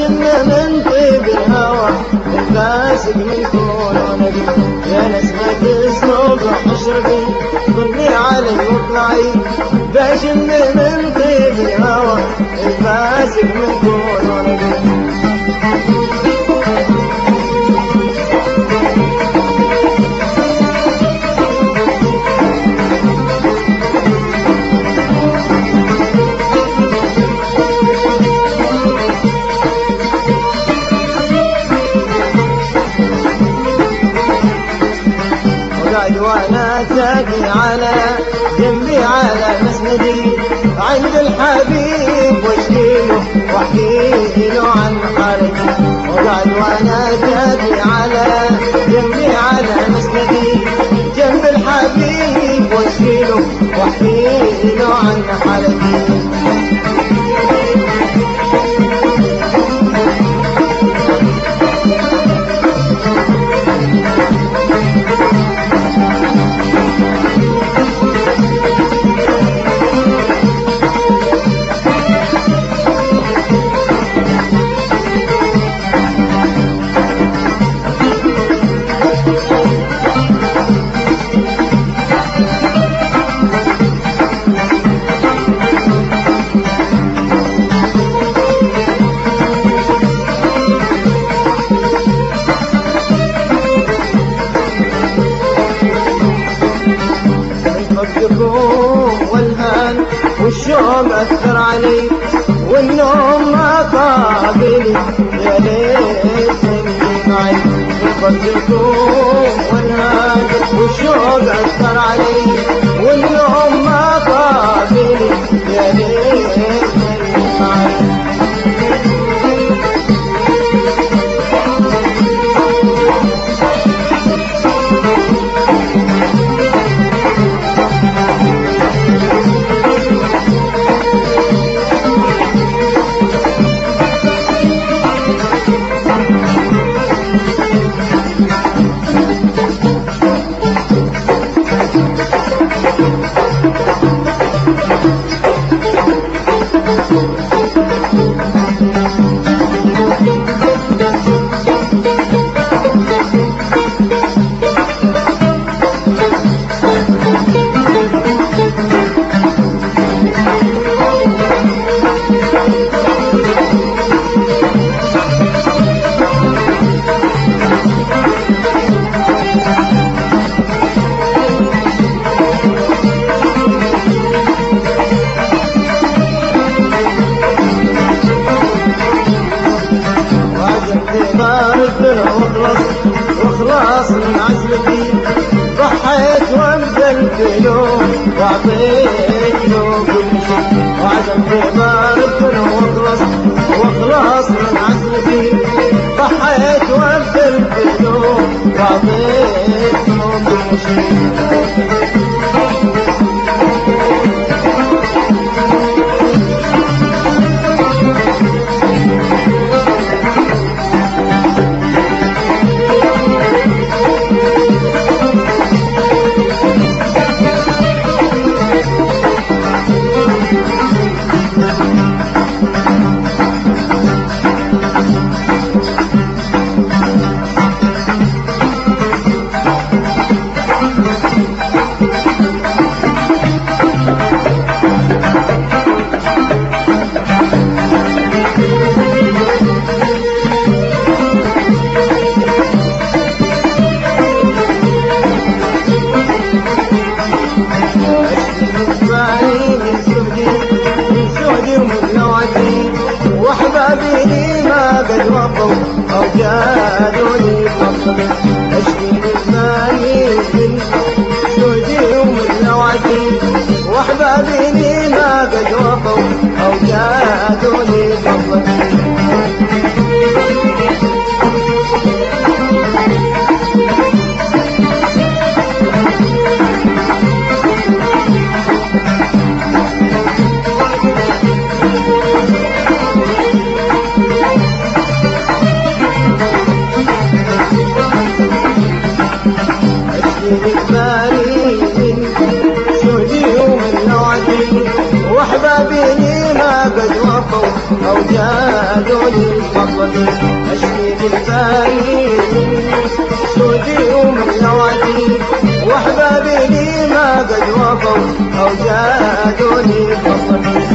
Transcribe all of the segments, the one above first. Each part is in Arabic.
باشن من طيب الهوى الفاسق من كون ونبي يا نسمة السوق اشرقي ظلي علي واطلعي باشن من طيب الهوى الفاسق من كون ونبي وانا تاقي على جنبي على مسندي عند الحبيب واشكيله واحكيله عن حالتي وقعد وانا تاقي على جنبي على مسندي جنب الحبيب واشكيله واحكيله عن حالتي والهان والشوق أثر علي والنوم ما قابلي يا ليتني معي فكركم والهان والشوق أثر علي والنوم ما قابلي يا ليتني معي وخلاص من عزلتي ضحيت وانزلت له واعطيت له كل شيء وعزمت بارك وخلاص من عزلتي ضحيت وانزلت له واعطيت له كل شيء وحبابي ما قد وقوا أو جادوا لي فضل أشكي بالمالي من سودي ومن نوعتي وحبابي ما قد وقوا أو جادوا لي فضل جادوني بفضلك.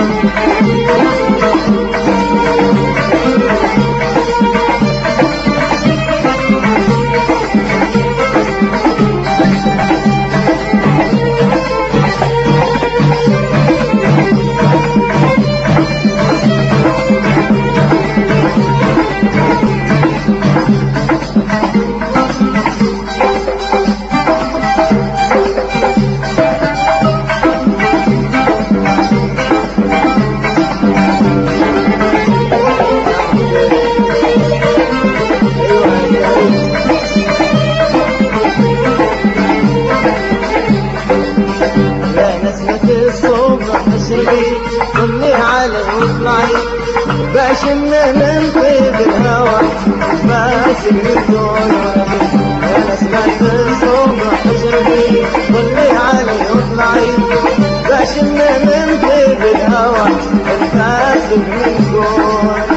طلي علي واطلعي بشم من طيب الهوى ماسك الدون يا نسمة الصبح اشربي. طلي علي واطلعي بشم من طيب الهوى ماسك الدون